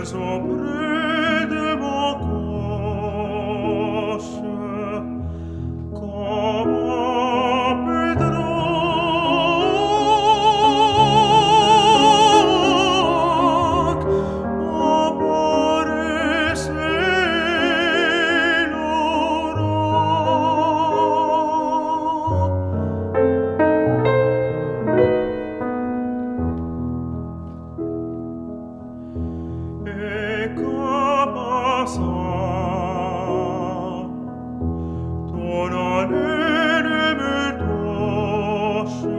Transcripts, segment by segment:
auprès de mon coche, comme un pétroc, apparaissait l'aurore. Et comme ça, ton haleine me touche,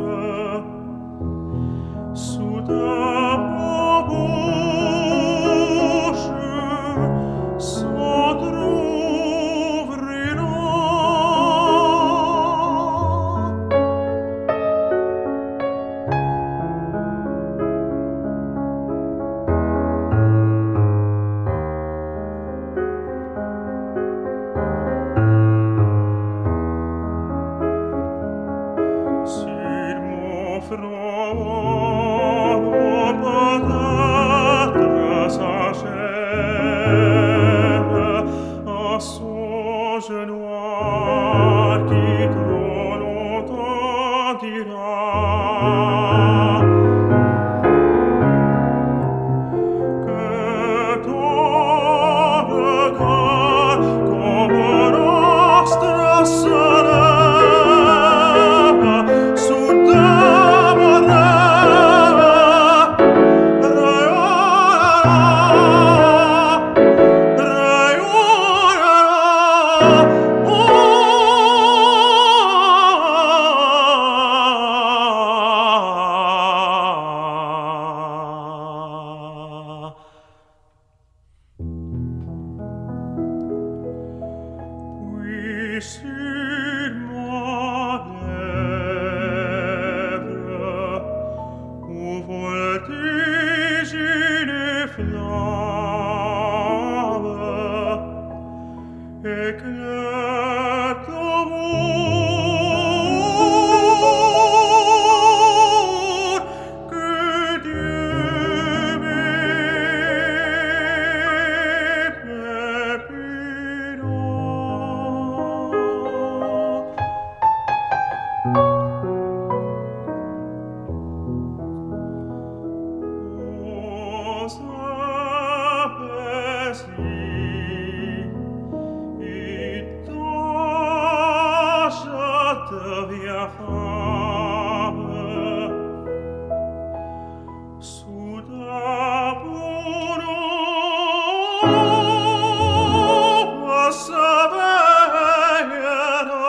soudain ma bouche s'entr'ouvrira. Sur mon front, peut-être s'achève un songe noir qui trop longtemps dira. Que ton regard comme un astre se lève, soudain me puis sur ma lèvre où voltigeait flamme, éclate l'amour que Dieu m'ait pépira. On s'apaisait, et toi, je deviens femme. Soudain, pour nous, s'éveillera,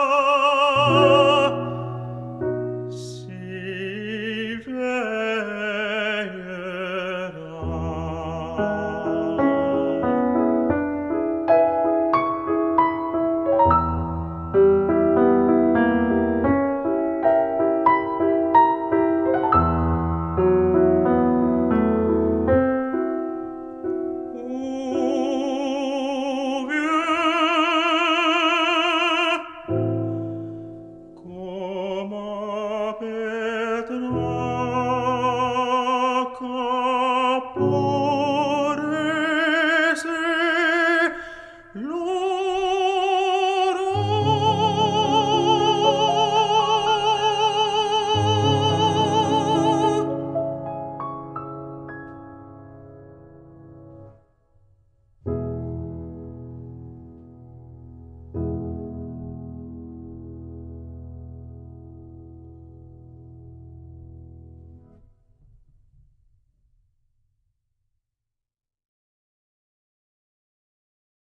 Come